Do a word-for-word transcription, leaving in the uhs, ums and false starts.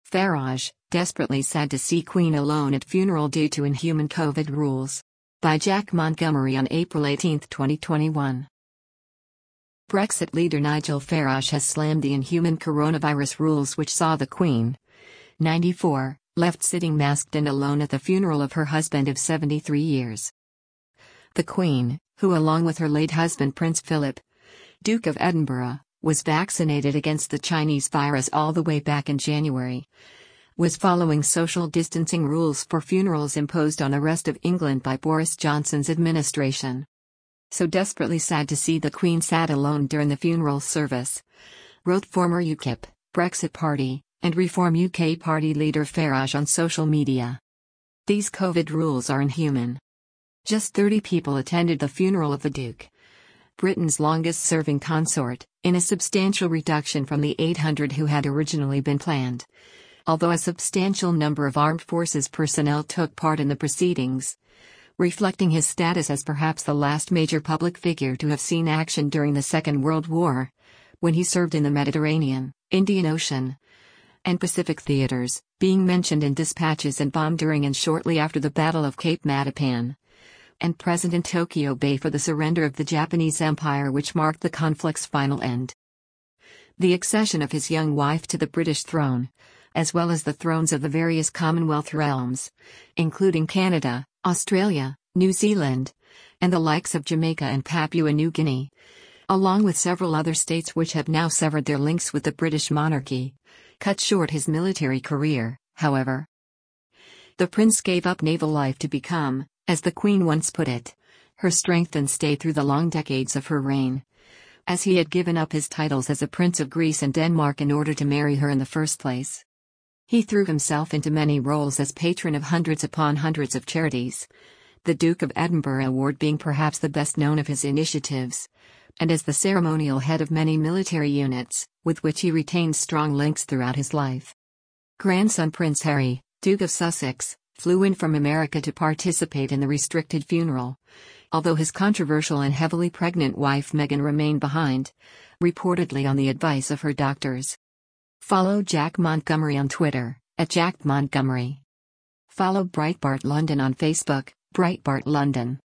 Farage, desperately sad to see Queen alone at funeral due to inhuman COVID rules. By Jack Montgomery on April eighteenth twenty twenty-one. Brexit leader Nigel Farage has slammed the inhuman coronavirus rules which saw the Queen, ninety-four, left sitting masked and alone at the funeral of her husband of seventy-three years. The Queen, who along with her late husband Prince Philip, Duke of Edinburgh, was vaccinated against the Chinese virus all the way back in January, was following social distancing rules for funerals imposed on the rest of England by Boris Johnson's administration. So desperately sad to see the Queen sat alone during the funeral service, wrote former UKIP, Brexit Party, and Reform U K Party leader Farage on social media. These COVID rules are inhuman. Just thirty people attended the funeral of the Duke, Britain's longest-serving consort, in a substantial reduction from the eight hundred who had originally been planned. Although a substantial number of armed forces personnel took part in the proceedings, reflecting his status as perhaps the last major public figure to have seen action during the Second World War, when he served in the Mediterranean, Indian Ocean, and Pacific theaters, being mentioned in dispatches and bombed during and shortly after the Battle of Cape Matapan, and present in Tokyo Bay for the surrender of the Japanese Empire which marked the conflict's final end. The accession of his young wife to the British throne, as well as the thrones of the various Commonwealth realms, including Canada, Australia, New Zealand, and the likes of Jamaica and Papua New Guinea, along with several other states which have now severed their links with the British monarchy, cut short his military career, however. The prince gave up naval life to become, as the Queen once put it, her strength and stay through the long decades of her reign, as he had given up his titles as a Prince of Greece and Denmark in order to marry her in the first place. He threw himself into many roles as patron of hundreds upon hundreds of charities, the Duke of Edinburgh Award being perhaps the best known of his initiatives, and as the ceremonial head of many military units, with which he retained strong links throughout his life. Grandson Prince Harry, Duke of Sussex, flew in from America to participate in the restricted funeral, although his controversial and heavily pregnant wife Meghan remained behind, reportedly on the advice of her doctors. Follow Jack Montgomery on Twitter, at Jack Montgomery. Follow Breitbart London on Facebook, Breitbart London.